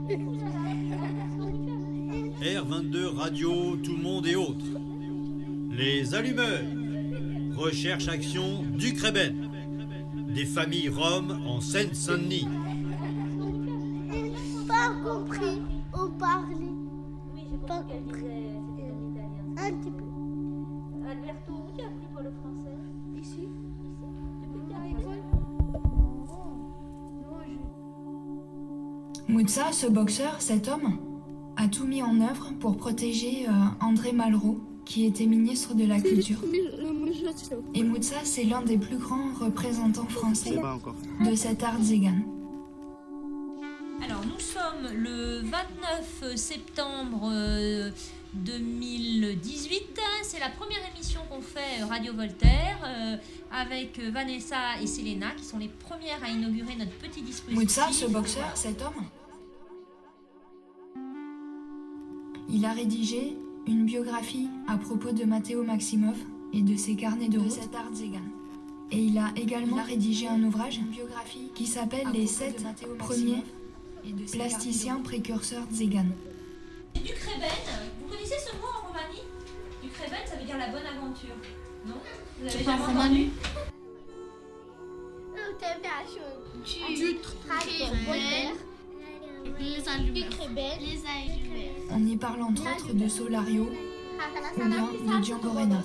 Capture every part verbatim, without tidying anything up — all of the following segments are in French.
R vingt-deux Radio, tout le monde et autres. Les allumeurs. Recherche-action du Crébin. Des familles roms en Seine-Saint-Denis. Pas compris au parler. Oui, j'ai Pas compris qu'elle compris. disait c'était en italien. Un petit peu. Alberto, où tu as appris pour le français? Ici. Ici. Depuis que tu es À arrivé? l'école. Non, je... Moussa, ce boxeur, cet homme, a tout mis en œuvre pour protéger euh, André Malraux, qui était ministre de la Culture. Et Moussa, c'est l'un des plus grands représentants français de cet art tsigane. Alors, nous sommes le vingt-neuf septembre euh, deux mille dix-huit. C'est la première émission qu'on fait euh, Radio Voltaire euh, avec euh, Vanessa et Selena, qui sont les premières à inaugurer notre petit dispositif. Moussa, ce boxeur, cet homme, il a rédigé une biographie à propos de Matteo Maximov et de ses carnets de route, cet art tsigane. Et il a également rédigé un ouvrage, une biographie, qui s'appelle Les sept premiers plasticiens précurseurs tziganes. Du Crébin, vous connaissez ce mot en Roumanie? Du Crébin, ça veut dire la bonne aventure. Non? Vous avez jamais entendu? Du Crébin. Les allumeurs. Les allumeurs. On y parle entre autres de Solario ou bien de Django Reinhardt.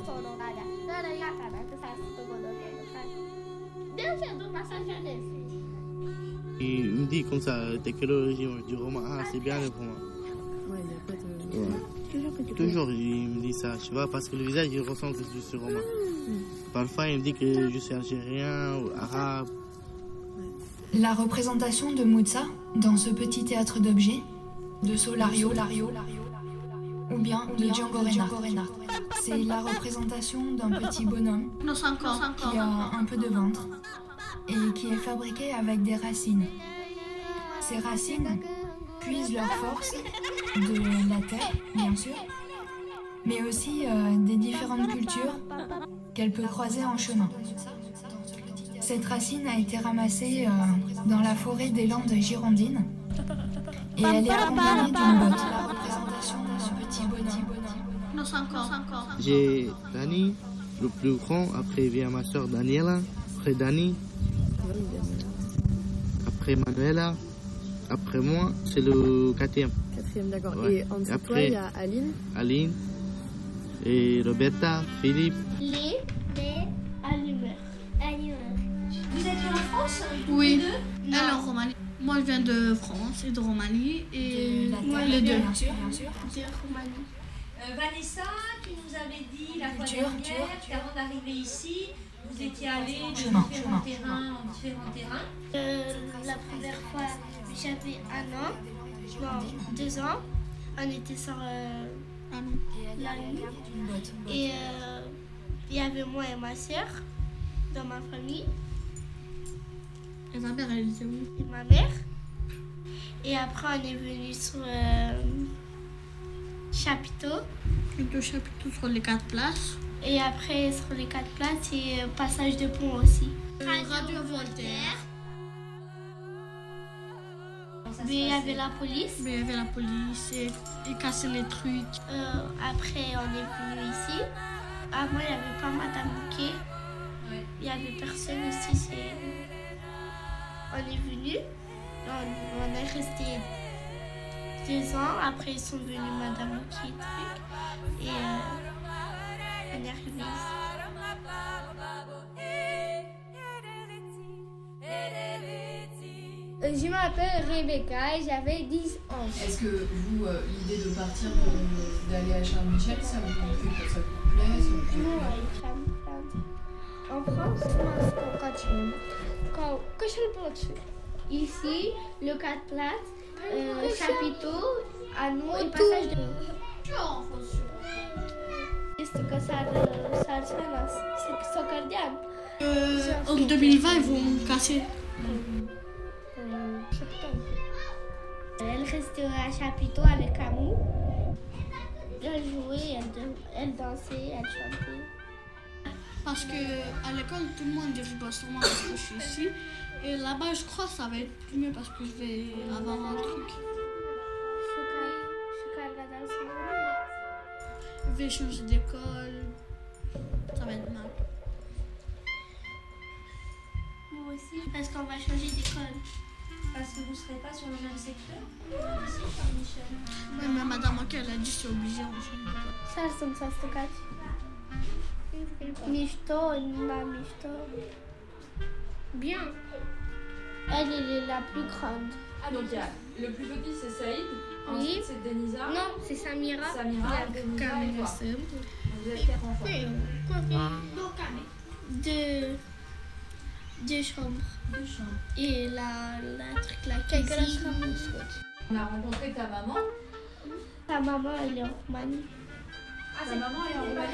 Il me dit comme ça, t'es quelle origine du roman? Ah, c'est bien le roman. Ouais, il n'y a pas de... Ouais. Toujours, il me dit ça, tu vois, parce que le visage, il ressemble que je suis romain. Mm. Parfois, il me dit que je suis algérien ou arabe. La représentation de Moussa dans ce petit théâtre d'objets, de Solario, Lario, ou bien de Django Reinhardt, c'est la représentation d'un petit bonhomme qui a un peu de ventre et qui est fabriqué avec des racines. Ces racines puisent leur force de la terre, bien sûr, mais aussi euh, des différentes cultures qu'elle peut croiser en chemin. Cette racine a été ramassée euh, dans la forêt des Landes girondines et elle est accompagnée d'une botte. La représentation de ce petit bonhomme. J'ai Dani, le plus grand, après vient ma soeur Daniela, après Dani, après Manuela, après moi, c'est le quatrième. Quatrième, d'accord. Ouais. Et en dessous de Après- toi, il y a Aline. Aline, et Roberta, Philippe. Les allumeurs. Allumeurs. Vous êtes en France? Oui, Deux? elle est en Roumanie. Moi, je viens de France et de Roumanie. Et De la moi, terre, les deux. bien sûr, bien sûr. De Roumanie. Euh, Vanessa, tu nous avais dit la fois Culture, dernière culture. qu'avant d'arriver ici, vous étiez allé de Chemin, différents chemin. terrains en différents terrains. Euh, la première fois, j'avais un an, non, deux ans. On était sur euh, la nuit. Une botte. Et euh, il y avait moi et ma soeur dans ma famille Et ta mère, elle était où? et ma mère. Et après, on est venu sur euh, Chapiteau. Et deux chapiteaux sur les quatre places. Et après, sur les quatre places, et euh, passage de pont aussi. Radio Voltaire. Mais il y avait la police. Mais il y avait la police et ils cassaient les trucs. Euh, après, on est venu ici. Avant, il n'y avait pas Madame Bouquet. Ouais. Il n'y avait personne ici. C'est... On est venu. On, on est resté deux ans. Après, ils sont venus Madame Bouquet et truc. Et euh, on est arrivé ici. Euh, Je m'appelle Rebecca et j'avais dix ans. Est-ce que vous, euh, l'idée de partir pour euh, d'aller à Charles Michel, ça vous fait ça vous plaît, ça vous plaît Non, pas? il chame plein. En France, nós continue. Quand que je le dessus. Ici, le quatre places, euh, chapiteau, anneau et passage de Este că s-ar, s-ar spune, c'est Socardian. Euh, en deux mille vingt, ils vont casser. Elle restait à chapiteau avec Camou. Elle jouait, elle, elle dansait, elle chantait. Parce que à l'école, tout le monde dit que je dois sûrement parce que je suis ici. Et là-bas, je crois que ça va être plus mieux parce que je vais avoir un truc. vais changer d'école. Ça va être mal. Moi aussi, parce qu'on va changer d'école. Parce que vous ne serez pas sur le même secteur ici, Charles-Michel. Oui, mais madame Moquet, elle a dit c'est obligé, on change d'école. Ça, c'est ça, c'est quatre. Michto, ma Michto. Bien. Elle, elle est la plus grande. Ah, donc il y a le plus petit, c'est Saïd. Oui. Ensuite, c'est Denisa. Non, c'est Samira. Samira, La Denisa et Camille toi. Sem. Vous êtes quatre enfants. Oui, quoi Deux, deux chambres. Deux chambres. Et la, la truc, la cuisine. On a rencontré ta maman. Ta maman, elle est en Roumanie. Ah, ta maman est en Roumanie.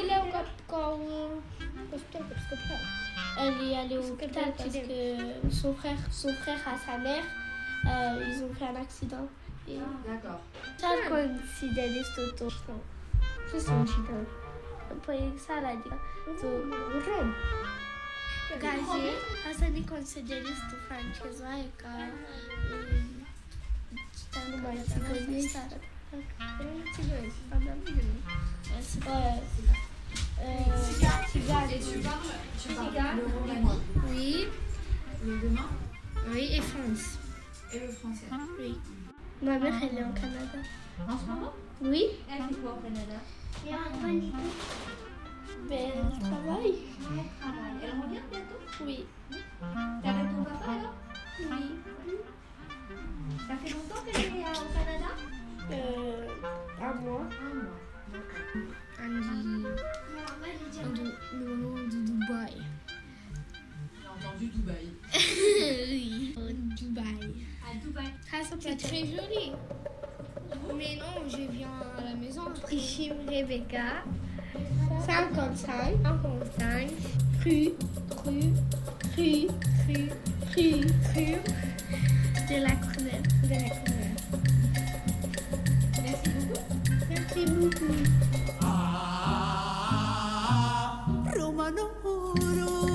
Elle est allée au hôpital parce que son frère, son frère a sa mère, euh, ils ont fait un accident. Et D'accord. ça considère toto. Je suis un poi saladi to rom. Gazi, asani consideri sto francese e ca stanno mai di stare. Et tu parles, tu parles le roumanie. Oui. Le roumain Oui, et France. et le français. Oui. Ma mère, elle est en Canada. En ce moment? Oui. Elle fait quoi au Canada? Mais elle travaille. Elle travaille. Elle revient bientôt? Oui. T'es avec ton papa alors? Oui. Ça fait longtemps qu'elle est euh, au Canada? Euh, à moi. Un mois. Andy. Le moment de Dubaï. J'ai entendu Dubaï. Oui. Dubaï. À Dubaï. Ça, ça peut C'est être très joli. Mais non, je viens à la maison. Ici, Rebecca. cinquante-cinq. cinquante-cinq. Rue. Rue. Rue. Rue. Rue. Rue. De la Cournelle. De la Cournelle. Merci beaucoup. Merci beaucoup. Romano oro,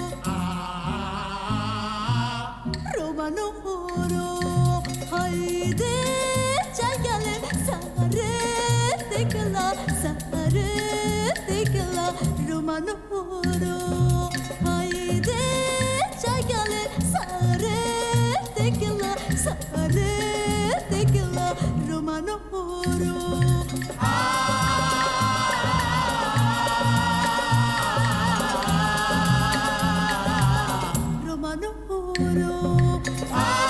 Romano oro, haydi çayalım sarı tekla, sarı tekla, Romano oro, haydi çayalım sarı tekla, sarı tekla, Romano oro. Romano oro.